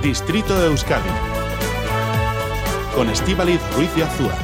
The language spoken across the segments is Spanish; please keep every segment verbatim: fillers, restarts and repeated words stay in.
Distrito de Euskadi, con Estíbaliz Ruiz de Azúa.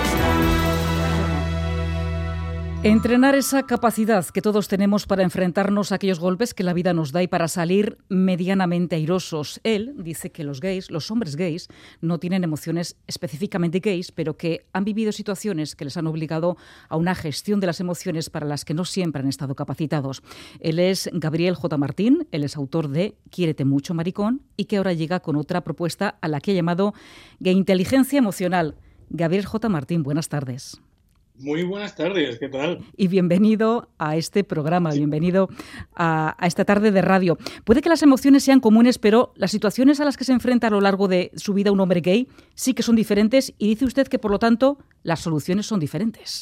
Entrenar esa capacidad que todos tenemos para enfrentarnos a aquellos golpes que la vida nos da y para salir medianamente airosos. Él dice que los gays, los hombres gays, no tienen emociones específicamente gays, pero que han vivido situaciones que les han obligado a una gestión de las emociones para las que no siempre han estado capacitados. Él es Gabriel J. Martín, él es autor de Quiérete mucho, maricón, y que ahora llega con otra propuesta a la que ha llamado Gayinteligencia emocional. Gabriel J. Martín, buenas tardes. Muy buenas tardes, ¿qué tal? Y bienvenido a este programa, bienvenido a, a esta tarde de radio. Puede que las emociones sean comunes, pero las situaciones a las que se enfrenta a lo largo de su vida un hombre gay sí que son diferentes y dice usted que, por lo tanto, las soluciones son diferentes.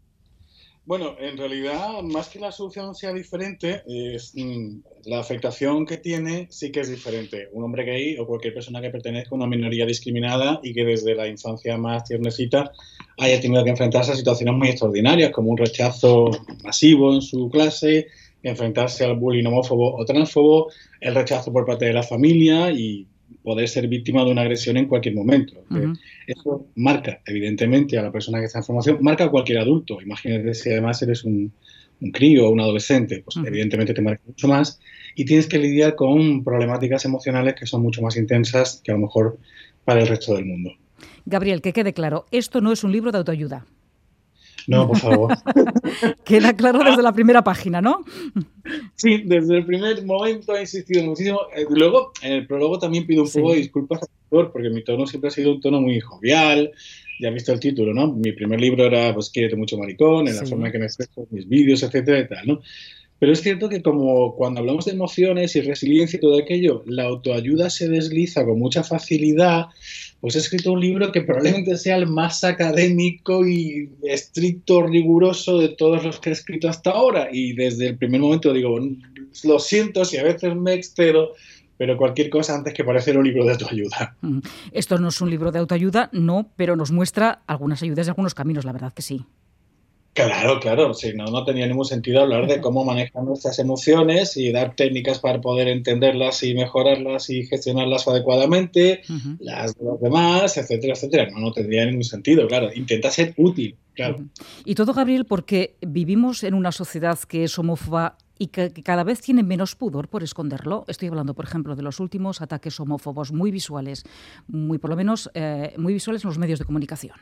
Bueno, en realidad, más que la solución sea diferente, es, mm, la afectación que tiene sí que es diferente. Un hombre gay o cualquier persona que pertenezca a una minoría discriminada y que desde la infancia más tiernecita haya tenido que enfrentarse a situaciones muy extraordinarias, como un rechazo masivo en su clase, enfrentarse al bullying homófobo o transfobo, el rechazo por parte de la familia y poder ser víctima de una agresión en cualquier momento. Uh-huh. Eso marca, evidentemente, a la persona que está en formación, marca a cualquier adulto. Imagínate si además eres un, un crío o un adolescente, pues uh-huh. evidentemente te marca mucho más y tienes que lidiar con problemáticas emocionales que son mucho más intensas que a lo mejor para el resto del mundo. Gabriel, que quede claro, esto no es un libro de autoayuda. No, por favor. Queda claro desde la primera página, ¿no? Sí, desde el primer momento he insistido muchísimo. Luego, en el prólogo también pido un sí. poco de disculpas al autor, porque mi tono siempre ha sido un tono muy jovial. Ya has visto el título, ¿no? Mi primer libro era, pues, Quiérete mucho, maricón, en sí. la forma en que me expreso, mis vídeos, etcétera, y tal, ¿no? Pero es cierto que como cuando hablamos de emociones y resiliencia y todo aquello, la autoayuda se desliza con mucha facilidad, pues he escrito un libro que probablemente sea el más académico y estricto, riguroso de todos los que he escrito hasta ahora. Y desde el primer momento digo, lo siento si a veces me excedo, pero cualquier cosa antes que parecer un libro de autoayuda. Esto no es un libro de autoayuda, no, pero nos muestra algunas ayudas y algunos caminos, la verdad que sí. Claro, claro, si no, no tenía ningún sentido hablar de cómo manejar nuestras emociones y dar técnicas para poder entenderlas y mejorarlas y gestionarlas adecuadamente, uh-huh. las de los demás, etcétera, etcétera. No, no tendría ningún sentido, claro. Intenta ser útil, claro. Uh-huh. Y todo, Gabriel, porque vivimos en una sociedad que es homófoba y que cada vez tiene menos pudor por esconderlo. Estoy hablando, por ejemplo, de los últimos ataques homófobos muy visuales, muy por lo menos eh, muy visuales en los medios de comunicación.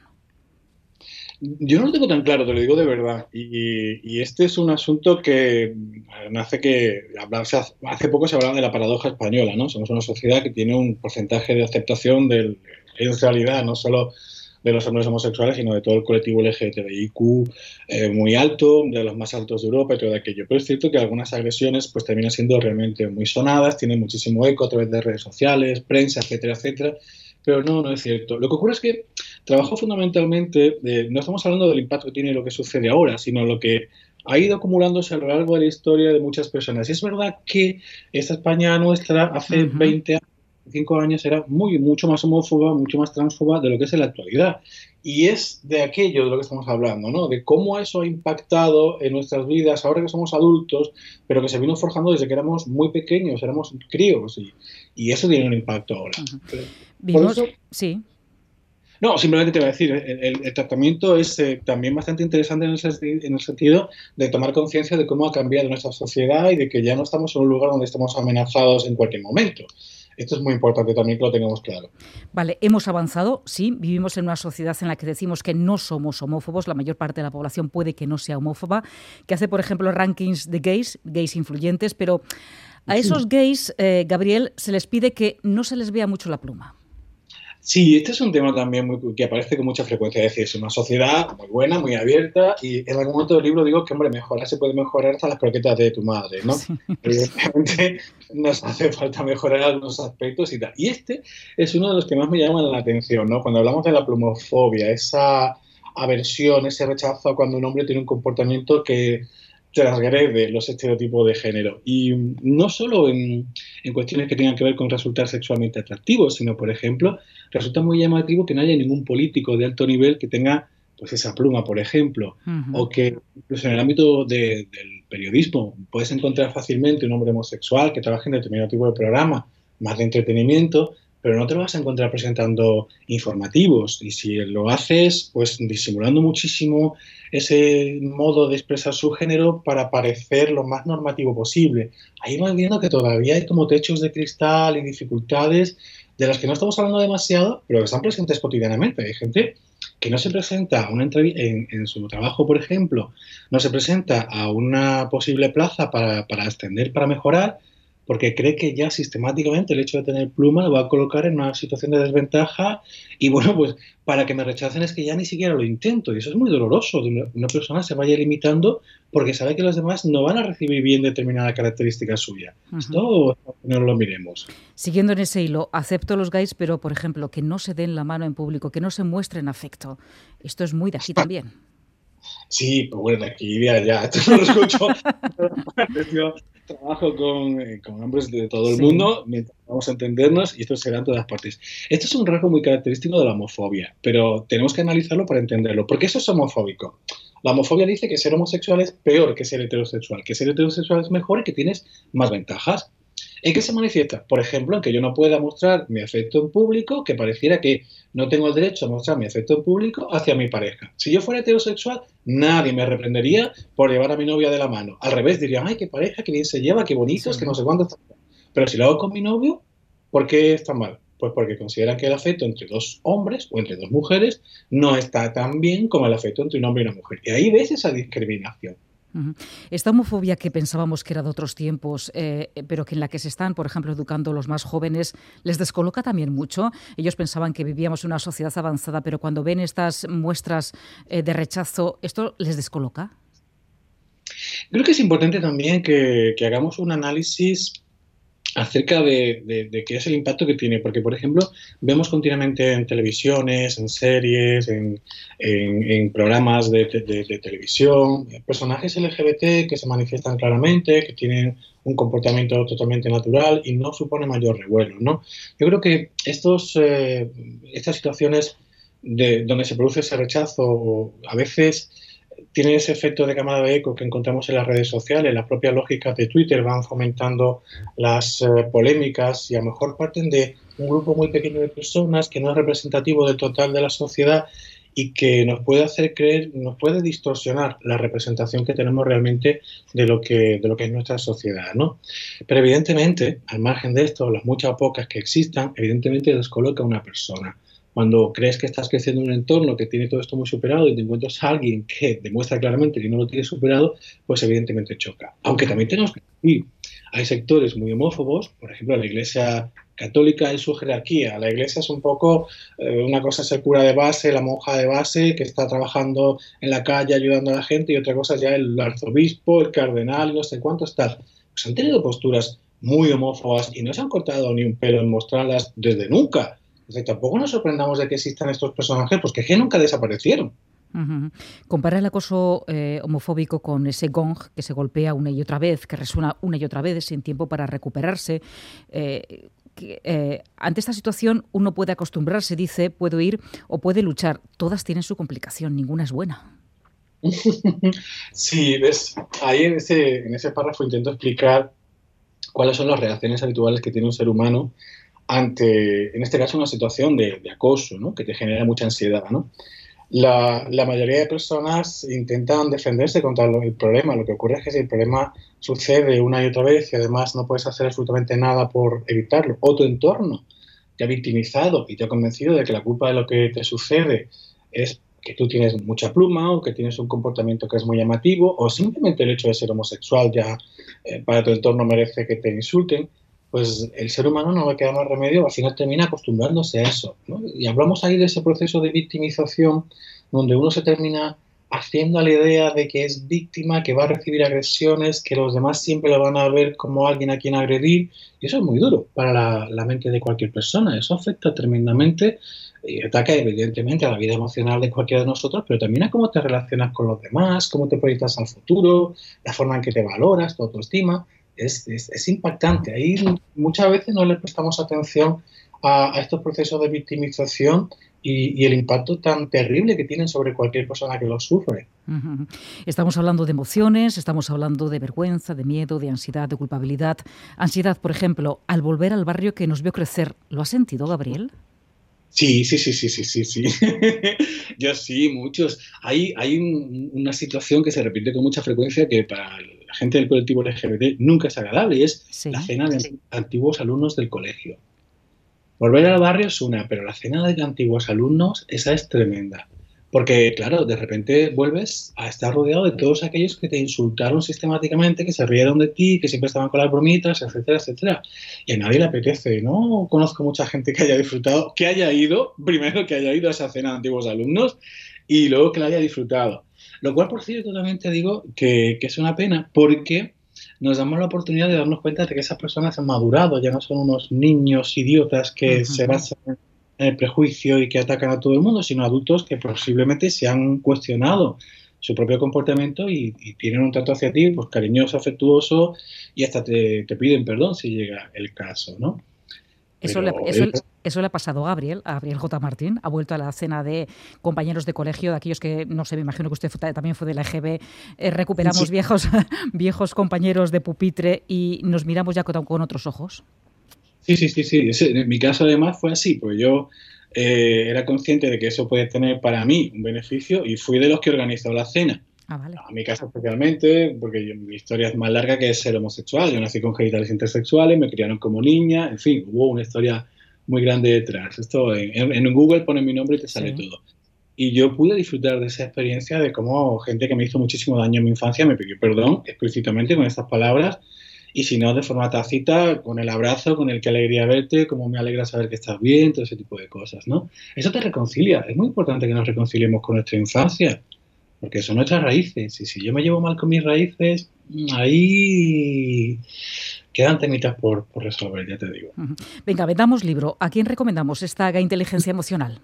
Yo no lo tengo tan claro, te lo digo de verdad. Y, y este es un asunto que nace que hace poco se hablaba de la paradoja española, ¿no? Somos una sociedad que tiene un porcentaje de aceptación del, en realidad, no solo de los hombres homosexuales, sino de todo el colectivo L G T B I Q eh, muy alto, de los más altos de Europa y todo aquello. Pero es cierto que algunas agresiones pues terminan siendo realmente muy sonadas, tienen muchísimo eco a través de redes sociales, prensa, etcétera, etcétera. Pero no, no es cierto. Lo que ocurre es que trabajo fundamentalmente, de, no estamos hablando del impacto que tiene lo que sucede ahora, sino lo que ha ido acumulándose a lo largo de la historia de muchas personas. Y es verdad que esta España nuestra hace uh-huh. veinte años, cinco años era muy, mucho más homófoba, mucho más transfoba de lo que es en la actualidad. Y es de aquello de lo que estamos hablando, ¿no? De cómo eso ha impactado en nuestras vidas ahora que somos adultos, pero que se vino forjando desde que éramos muy pequeños, éramos críos, y, y eso tiene un impacto ahora. Uh-huh. Pero, Vimos, eso, sí. No, simplemente te voy a decir, el, el, el tratamiento es eh, también bastante interesante en el, en el sentido de tomar conciencia de cómo ha cambiado nuestra sociedad y de que ya no estamos en un lugar donde estamos amenazados en cualquier momento. Esto es muy importante también que lo tengamos claro. Vale, hemos avanzado, sí, vivimos en una sociedad en la que decimos que no somos homófobos, la mayor parte de la población puede que no sea homófoba, que hace, por ejemplo, rankings de gays, gays influyentes, pero a esos gays, eh, Gabriel, se les pide que no se les vea mucho la pluma. Sí, este es un tema también muy, que aparece con mucha frecuencia. Es decir, es una sociedad muy buena, muy abierta, y en algún momento del libro digo que, hombre, mejorar se puede mejorar hasta las croquetas de tu madre, ¿no? Sí. Evidentemente nos hace falta mejorar algunos aspectos y tal. Y este es uno de los que más me llaman la atención, ¿no? Cuando hablamos de la plumofobia, esa aversión, ese rechazo a cuando un hombre tiene un comportamiento que transgrede los estereotipos de género. Y no solo en, en cuestiones que tengan que ver con resultar sexualmente atractivos, sino, por ejemplo, resulta muy llamativo que no haya ningún político de alto nivel que tenga pues esa pluma, por ejemplo, uh-huh. o que incluso en el ámbito de, del periodismo puedes encontrar fácilmente un hombre homosexual que trabaje en determinado tipo de programa, más de entretenimiento, pero no te lo vas a encontrar presentando informativos. Y si lo haces, pues disimulando muchísimo ese modo de expresar su género para parecer lo más normativo posible. Ahí vas viendo que todavía hay como techos de cristal y dificultades de las que no estamos hablando demasiado, pero que están presentes cotidianamente. Hay gente que no se presenta a una entrevista en, en su trabajo, por ejemplo, no se presenta a una posible plaza para, para ascender, para mejorar, porque cree que ya sistemáticamente el hecho de tener pluma lo va a colocar en una situación de desventaja y bueno, pues para que me rechacen es que ya ni siquiera lo intento y eso es muy doloroso, de una, una persona se vaya limitando porque sabe que los demás no van a recibir bien determinada característica suya. Uh-huh. Esto no lo miremos. Siguiendo en ese hilo, acepto los gays, pero por ejemplo, que no se den la mano en público, que no se muestren afecto. Esto es muy de aquí también. Sí, pues bueno, de aquí de allá, esto no lo escucho. Yo trabajo con, con hombres de todo el sí. mundo, mientras vamos a entendernos, y esto será en todas partes. Esto es un rasgo muy característico de la homofobia, pero tenemos que analizarlo para entenderlo. ¿Por qué eso es homofóbico? La homofobia dice que ser homosexual es peor que ser heterosexual, que ser heterosexual es mejor y que tienes más ventajas. ¿En qué se manifiesta? Por ejemplo, en que yo no pueda mostrar mi afecto en público, que pareciera que no tengo el derecho a mostrar mi afecto en público hacia mi pareja. Si yo fuera heterosexual, nadie me reprendería por llevar a mi novia de la mano. Al revés, dirían, ay, qué pareja, qué bien se lleva, qué bonitos, sí. que no sé cuánto. Pero si lo hago con mi novio, ¿por qué está mal? Pues porque consideran que el afecto entre dos hombres o entre dos mujeres no está tan bien como el afecto entre un hombre y una mujer. Y ahí ves esa discriminación. Uh-huh. Esta homofobia que pensábamos que era de otros tiempos, eh, pero que en la que se están, por ejemplo, educando los más jóvenes, les descoloca también mucho. Ellos pensaban que vivíamos en una sociedad avanzada, pero cuando ven estas muestras eh, de rechazo, ¿esto les descoloca? Creo que es importante también que, que hagamos un análisis acerca de, de, de qué es el impacto que tiene, porque, por ejemplo, vemos continuamente en televisiones, en series, en, en, en programas de, de, de televisión, personajes L G B T que se manifiestan claramente, que tienen un comportamiento totalmente natural y no supone mayor revuelo, ¿no? Yo creo que estos, eh, estas situaciones de, donde se produce ese rechazo a veces tiene ese efecto de cámara de eco que encontramos en las redes sociales. Las propias lógicas de Twitter van fomentando las eh, polémicas y a lo mejor parten de un grupo muy pequeño de personas que no es representativo del total de la sociedad y que nos puede hacer creer, nos puede distorsionar la representación que tenemos realmente de lo que, de lo que es nuestra sociedad, ¿no? Pero evidentemente, al margen de esto, las muchas o pocas que existan, evidentemente descoloca a una persona. Cuando crees que estás creciendo en un entorno que tiene todo esto muy superado y te encuentras a alguien que demuestra claramente que no lo tiene superado, pues evidentemente choca. Aunque también tenemos que decir, hay sectores muy homófobos, por ejemplo, la Iglesia Católica en su jerarquía. La Iglesia es un poco, eh, una cosa es el cura de base, la monja de base, que está trabajando en la calle ayudando a la gente, y otra cosa es ya el arzobispo, el cardenal, no sé cuántos tal. Pues han tenido posturas muy homófobas y no se han cortado ni un pelo en mostrarlas desde nunca. Entonces, tampoco nos sorprendamos de que existan estos personajes, pues que, que nunca desaparecieron. Uh-huh. Compara el acoso eh, homofóbico con ese gong que se golpea una y otra vez, que resuena una y otra vez sin tiempo para recuperarse. Eh, que, eh, ante esta situación uno puede acostumbrarse, dice, puede huir o puede luchar. Todas tienen su complicación, ninguna es buena. Sí, ves, ahí en ese, en ese párrafo intento explicar cuáles son las reacciones habituales que tiene un ser humano ante, en este caso, una situación de, de acoso, ¿no? Que te genera mucha ansiedad, ¿no? La, la mayoría de personas intentan defenderse contra lo, el problema. Lo que ocurre es que si el problema sucede una y otra vez y además no puedes hacer absolutamente nada por evitarlo, o tu entorno te ha victimizado y te ha convencido de que la culpa de lo que te sucede es que tú tienes mucha pluma o que tienes un comportamiento que es muy llamativo, o simplemente el hecho de ser homosexual ya eh, para tu entorno merece que te insulten, pues el ser humano no le queda más remedio, al final termina acostumbrándose a eso, ¿no? Y hablamos ahí de ese proceso de victimización donde uno se termina haciendo a la idea de que es víctima, que va a recibir agresiones, que los demás siempre lo van a ver como alguien a quien agredir, y eso es muy duro para la, la mente de cualquier persona. Eso afecta tremendamente y ataca evidentemente a la vida emocional de cualquiera de nosotros, pero también a cómo te relacionas con los demás, cómo te proyectas al futuro, la forma en que te valoras, tu autoestima. Es, es, es impactante. Ahí muchas veces no le prestamos atención a, a estos procesos de victimización y, y el impacto tan terrible que tienen sobre cualquier persona que los sufre. Uh-huh. Estamos hablando de emociones, estamos hablando de vergüenza, de miedo, de ansiedad, de culpabilidad. Ansiedad, por ejemplo, al volver al barrio que nos vio crecer, ¿lo has sentido, Gabriel? Sí, sí, sí, sí, sí, sí, sí. Yo sí, muchos. Hay, hay un, una situación que se repite con mucha frecuencia que para la gente del colectivo L G B T nunca es agradable y es sí. la cena de sí. antiguos alumnos del colegio. Volver al barrio es una, pero la cena de antiguos alumnos, esa es tremenda. Porque, claro, de repente vuelves a estar rodeado de todos aquellos que te insultaron sistemáticamente, que se rieron de ti, que siempre estaban con las bromitas, etcétera, etcétera. Y a nadie le apetece. No conozco mucha gente que haya disfrutado, que haya ido, primero que haya ido a esa cena de antiguos alumnos y luego que la haya disfrutado. Lo cual, por cierto, también te digo que, que es una pena porque nos damos la oportunidad de darnos cuenta de que esas personas han madurado, ya no son unos niños idiotas que uh-huh. se basan en el prejuicio y que atacan a todo el mundo, sino adultos que posiblemente se han cuestionado su propio comportamiento y, y tienen un trato hacia ti pues cariñoso, afectuoso y hasta te, te piden perdón si llega el caso, ¿no? Eso le, eso, él... eso le ha pasado a Gabriel, a Gabriel J. Martín, ha vuelto a la cena de compañeros de colegio, de aquellos que, no sé, me imagino que usted fue, también fue de la E G B, eh, recuperamos sí. viejos, viejos compañeros de pupitre y nos miramos ya con, con otros ojos. Sí, sí, sí, sí. Ese, en mi caso además fue así, pues yo eh, era consciente de que eso puede tener para mí un beneficio y fui de los que organizó la cena. Ah, vale. A mi caso especialmente, porque yo, mi historia es más larga que ser homosexual. Yo nací con genitales intersexuales, me criaron como niña, en fin, hubo una historia muy grande detrás. Esto en, en Google pones mi nombre y te sale sí. todo. Y yo pude disfrutar de esa experiencia de cómo gente que me hizo muchísimo daño en mi infancia me pidió perdón explícitamente con estas palabras. Y si no, de forma tácita, con el abrazo, con el que alegría verte, cómo me alegra saber que estás bien, todo ese tipo de cosas, ¿no? Eso te reconcilia. Es muy importante que nos reconciliemos con nuestra infancia, porque son nuestras raíces. Y si yo me llevo mal con mis raíces, ahí quedan temitas por, por resolver, ya te digo. Venga, vendamos libro. ¿A quién recomendamos esta Haga Inteligencia Emocional?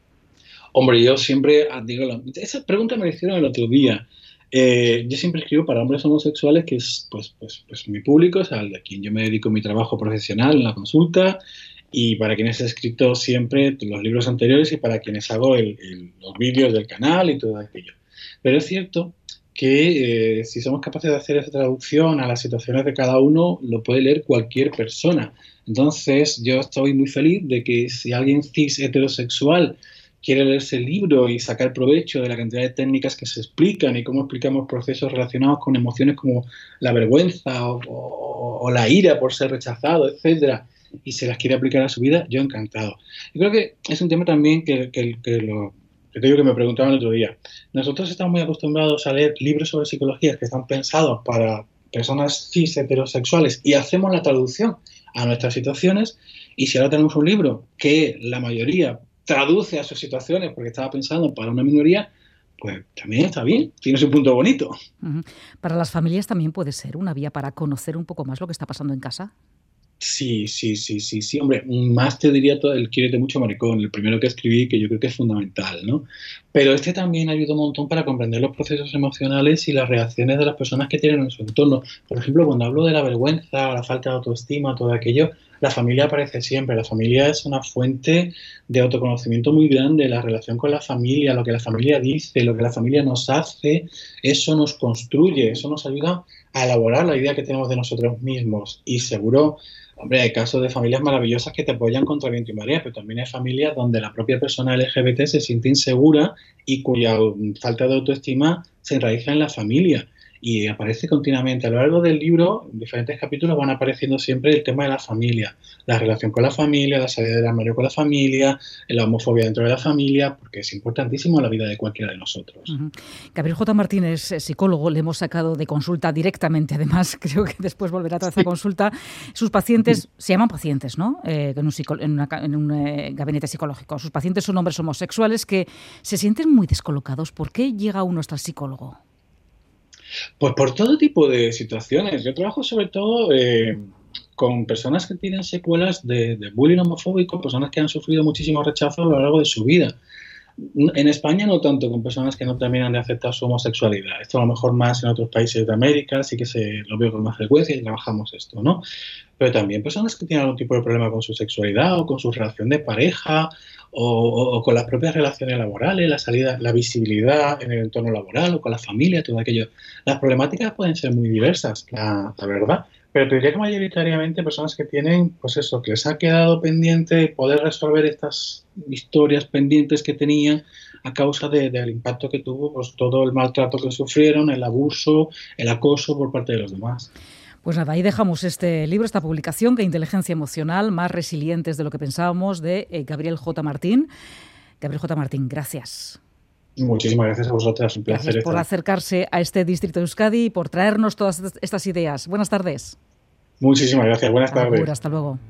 Hombre, yo siempre digo... La, esa pregunta me la hicieron el otro día. Eh, yo siempre escribo para hombres homosexuales, que es pues, pues, pues mi público, o sea, al de quien yo me dedico mi trabajo profesional en la consulta, y para quienes he escrito siempre los libros anteriores y para quienes hago el, el, los vídeos del canal y todo aquello. Pero es cierto que eh, si somos capaces de hacer esa traducción a las situaciones de cada uno, lo puede leer cualquier persona. Entonces, yo estoy muy feliz de que si alguien cis heterosexual quiere leerse el libro y sacar provecho de la cantidad de técnicas que se explican y cómo explicamos procesos relacionados con emociones como la vergüenza o, o, o la ira por ser rechazado, etcétera, y se las quiere aplicar a su vida, yo encantado. Yo creo que es un tema también que, que, que lo que te digo que me preguntaban el otro día. Nosotros estamos muy acostumbrados a leer libros sobre psicología que están pensados para personas cis heterosexuales y hacemos la traducción a nuestras situaciones, y si ahora tenemos un libro que la mayoría traduce a sus situaciones porque estaba pensando para una minoría, pues también está bien, tiene su punto bonito. Uh-huh. Para las familias también puede ser una vía para conocer un poco más lo que está pasando en casa. Sí, sí, sí, sí, sí, hombre, más te diría todo el Quiérete mucho, maricón, el primero que escribí, que yo creo que es fundamental, ¿no? Pero este también ayuda un montón para comprender los procesos emocionales y las reacciones de las personas que tienen en su entorno. Por ejemplo, cuando hablo de la vergüenza, la falta de autoestima, todo aquello, la familia aparece siempre. La familia es una fuente de autoconocimiento muy grande. La relación con la familia, lo que la familia dice, lo que la familia nos hace, eso nos construye, eso nos ayuda a elaborar la idea que tenemos de nosotros mismos. Y seguro, hombre, hay casos de familias maravillosas que te apoyan contra viento y marea, pero también hay familias donde la propia persona L G B T se siente insegura y cuya falta de autoestima se enraiza en la familia. Y aparece continuamente. A lo largo del libro, en diferentes capítulos, van apareciendo siempre el tema de la familia, la relación con la familia, la salida del armario con la familia, la homofobia dentro de la familia, porque es importantísimo en la vida de cualquiera de nosotros. Uh-huh. Gabriel J. Martínez, psicólogo, le hemos sacado de consulta directamente, además, creo que después volverá a toda esta consulta. Sus pacientes, uh-huh. se llaman pacientes, ¿no? Eh, en un, psico- en una, en un eh, gabinete psicológico. Sus pacientes son hombres homosexuales que se sienten muy descolocados. ¿Por qué llega uno hasta el psicólogo? Pues por todo tipo de situaciones. Yo trabajo sobre todo eh, con personas que tienen secuelas de, de bullying homofóbico, personas que han sufrido muchísimo rechazo a lo largo de su vida. En España no tanto, con personas que no terminan de aceptar su homosexualidad. Esto a lo mejor más en otros países de América, sí que se lo veo con más frecuencia y trabajamos esto, ¿no? Pero también personas que tienen algún tipo de problema con su sexualidad o con su relación de pareja o, o con las propias relaciones laborales, la salida, la visibilidad en el entorno laboral o con la familia, todo aquello. Las problemáticas pueden ser muy diversas, la, la verdad. Pero te diría que mayoritariamente personas que tienen, pues eso, que les ha quedado pendiente poder resolver estas historias pendientes que tenían a causa de, del impacto que tuvo, pues todo el maltrato que sufrieron, el abuso, el acoso por parte de los demás. Pues nada, ahí dejamos este libro, esta publicación, que Inteligencia Emocional, más resilientes de lo que pensábamos, de eh, Gabriel J. Martín. Gabriel J. Martín, gracias. Muchísimas gracias a vosotras, un placer. Gracias por acercarse a este distrito de Euskadi y por traernos todas estas ideas. Buenas tardes. Muchísimas gracias, buenas tardes. Agur, hasta luego.